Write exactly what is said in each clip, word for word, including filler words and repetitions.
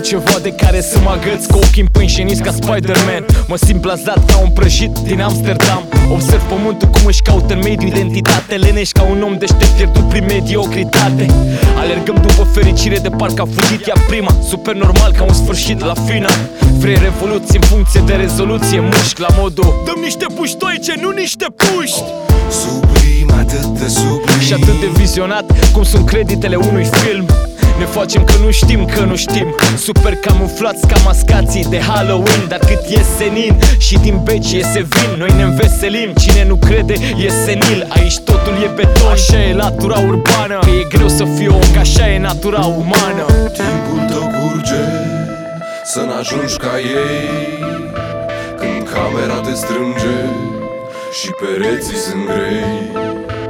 ceva de care să mă agăț, cu ochii împânșeniți ca Spider-Man. Mă simt blazat ca un prăjit din Amsterdam. Observ pământul cum își caută în mediu identitate. Lenești ca un om deștept pierdut prin mediocritate. Alergăm după fericire de parcă a fugit ea prima. Super normal ca un sfârșit la final. Vrei revoluție în funcție de rezoluție. Mușc la modul dăm niște puștoice, nu niște puști. Sublim, atât de sublim Și atât de vizionat cum sunt creditele unui film. Ne facem că nu știm că nu știm. Super camuflați ca mascații de Halloween. Dar cât e senin și din beci iese vin, noi ne înveselim. Cine nu crede e senil. Aici totul e beton. Așa e natura urbană. Că e greu să fii om, că așa e natura umană. Timpul tău curge să n-ajungi ca ei. Când camera te strânge și pereții sunt grei.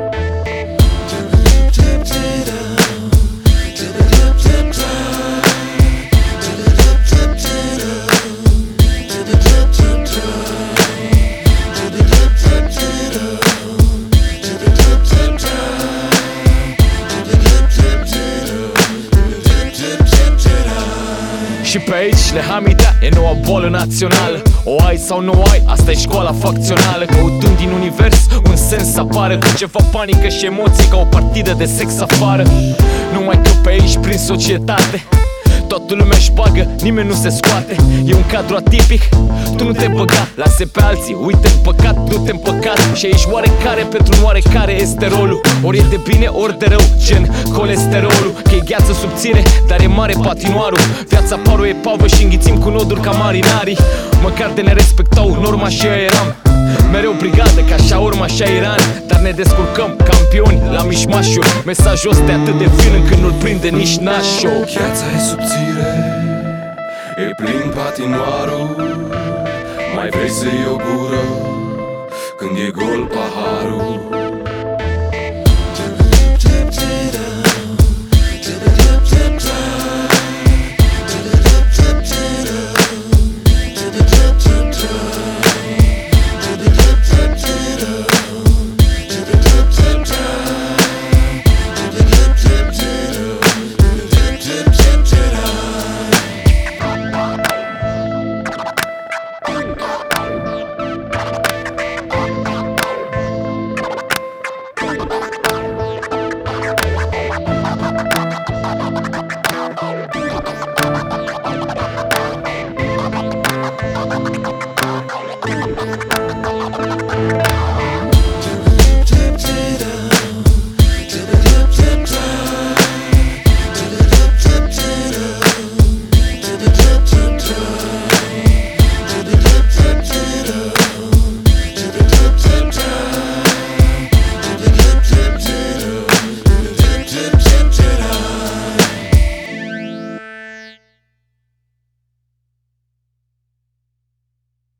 Și pe aici le hamita e noua bolă națională. O ai sau nu ai, asta e școala facțională. Căutând din univers un sens să apară, cu ceva panică și emoții ca o partidă de sex afară. Numai că pe aici prin societate toată lumea își bagă, nimeni nu se scoate. E un cadru atipic, tu nu te băga. Lasă pe alții, uite-n păcat, du-te-n păcat. Și aici oarecare pentru un oarecare este rolul. Ori e de bine, ori de rău, gen colesterolul. Că e gheață subțire, dar e mare patinoarul. Viața paru e pavă și înghițim cu noduri ca marinarii. Măcar de ne respectau, norma și eu eram mereu brigadă, ca așa urma, așa Iran. Dar ne descurcăm, campioni la mișmașuri. Mesajul ăsta e atât de vin încât nu-l prinde nici nașo. Viața e subțire, e plin patinoarul. Mai vrei să iei o gură când e gol paharul?